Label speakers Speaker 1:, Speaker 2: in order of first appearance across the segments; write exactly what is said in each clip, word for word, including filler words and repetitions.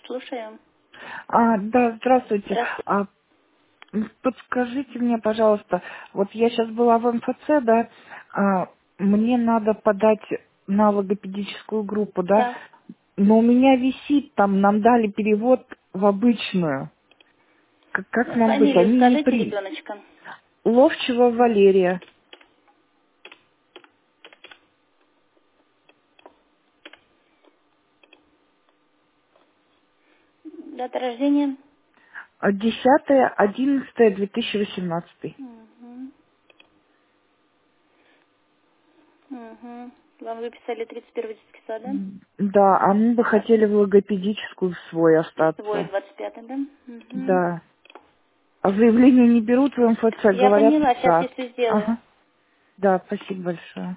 Speaker 1: Слушаем.
Speaker 2: А, да, здравствуйте.
Speaker 1: Здравствуйте.
Speaker 2: А, м, подскажите мне, пожалуйста, вот я сейчас была в эм эф це, да, а, мне надо подать на логопедическую группу, да,
Speaker 1: Да.
Speaker 2: но у меня висит там, нам дали перевод в обычную. Как, как нам быть?
Speaker 1: Фамилию
Speaker 2: Они не
Speaker 1: скажите,
Speaker 2: при...
Speaker 1: ребеночка.
Speaker 2: Ловчева Валерия.
Speaker 1: Дата рождения.
Speaker 2: Десятое, одиннадцатое, две тысячи восемнадцатый.
Speaker 1: Угу. Угу. Вам выписали тридцать первый детский сад, да?
Speaker 2: Да, а мы бы хотели в логопедическую в свой
Speaker 1: Свой
Speaker 2: остаться.
Speaker 1: двадцать пятый, да? Угу.
Speaker 2: Да. А заявление не берут в эм эф це,
Speaker 1: Я
Speaker 2: говорят,
Speaker 1: поняла, сейчас
Speaker 2: так.
Speaker 1: если сделаю.
Speaker 2: Ага. Да, спасибо большое.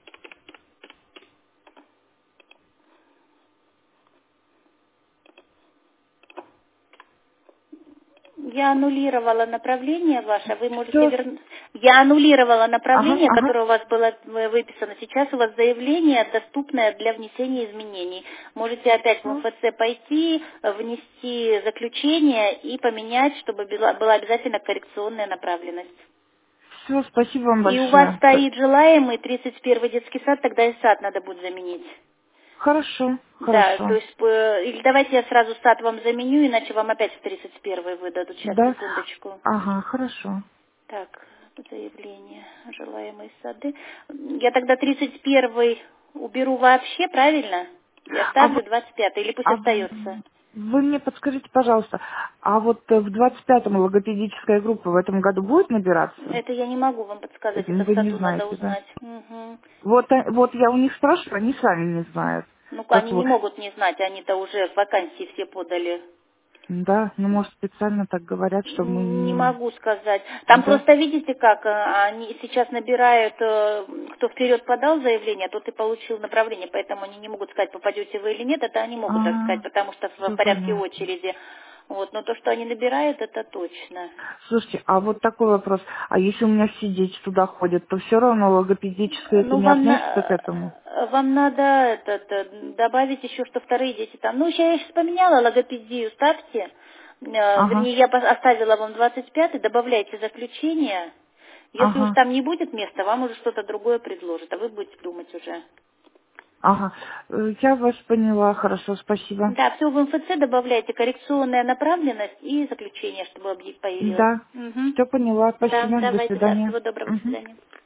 Speaker 1: Я аннулировала направление ваше, вы можете
Speaker 2: Все.
Speaker 1: вернуть. Я аннулировала
Speaker 2: Ага,
Speaker 1: направление,
Speaker 2: ага.
Speaker 1: которое у вас было э, выписано. Сейчас у вас заявление, доступное для внесения изменений. Можете опять в эм
Speaker 2: Все.
Speaker 1: эф це пойти, э, внести заключение и поменять, чтобы была была обязательно коррекционная направленность.
Speaker 2: Все, спасибо вам
Speaker 1: И у вас
Speaker 2: большое. Т-
Speaker 1: стоит желаемый тридцать первый детский сад, тогда и сад надо будет заменить.
Speaker 2: Хорошо,
Speaker 1: Да, то
Speaker 2: хорошо.
Speaker 1: есть, э, или давайте я сразу сад вам заменю, иначе вам опять в тридцать первый выдадут. Сейчас,
Speaker 2: Да.
Speaker 1: секундочку.
Speaker 2: Ага, хорошо.
Speaker 1: Так, заявление, желаемые сады. Я тогда тридцать первый уберу вообще, правильно? И
Speaker 2: А вы,
Speaker 1: оставлю двадцать пятый, или пусть
Speaker 2: а
Speaker 1: остается?
Speaker 2: вы мне подскажите, пожалуйста, а вот э, в двадцать пятом логопедическая группа в этом году будет набираться?
Speaker 1: Это я не могу вам подсказать,
Speaker 2: Это
Speaker 1: это в
Speaker 2: вы не
Speaker 1: саду надо
Speaker 2: знаете, да?
Speaker 1: узнать. Мгм.
Speaker 2: Вот, э, вот я у них спрашиваю, они сами не знают.
Speaker 1: Ну,
Speaker 2: Как
Speaker 1: они
Speaker 2: вы?
Speaker 1: не могут не знать, они-то уже вакансии все подали.
Speaker 2: Да, ну, может, специально так говорят, чтобы мы
Speaker 1: Не
Speaker 2: не...
Speaker 1: могу сказать. Там
Speaker 2: Да.
Speaker 1: просто видите как, э, они сейчас набирают, э, кто вперед подал заявление, тот и получил направление, поэтому они не могут сказать, попадете вы или нет, это они могут так сказать,
Speaker 2: А,
Speaker 1: потому что в
Speaker 2: все
Speaker 1: порядке
Speaker 2: понятно.
Speaker 1: очереди. Вот, но то, что они набирают, это точно.
Speaker 2: Слушайте, а вот такой вопрос. А если у меня все дети туда ходят, то все равно логопедическое это
Speaker 1: Ну,
Speaker 2: не
Speaker 1: вам,
Speaker 2: относится к
Speaker 1: на-
Speaker 2: этому?
Speaker 1: э, вам надо этот, э, добавить еще, что вторые дети там. Ну, я сейчас поменяла логопедию, ставьте. Э,
Speaker 2: Ага,
Speaker 1: Вернее, я пос- оставила вам двадцать пятый, добавляйте заключение. Если уж
Speaker 2: ага,
Speaker 1: там не будет места, вам уже что-то другое предложат, а вы будете думать уже.
Speaker 2: ага. Э, Я вас поняла, хорошо, спасибо.
Speaker 1: Да, все в эм эф це добавляйте коррекционная направленность и заключение, чтобы объект появилось.
Speaker 2: Да,
Speaker 1: Угу.
Speaker 2: все поняла,
Speaker 1: Да,
Speaker 2: спасибо, до
Speaker 1: давайте, да,
Speaker 2: свидания.
Speaker 1: всего доброго, до
Speaker 2: Мгм.
Speaker 1: свидания.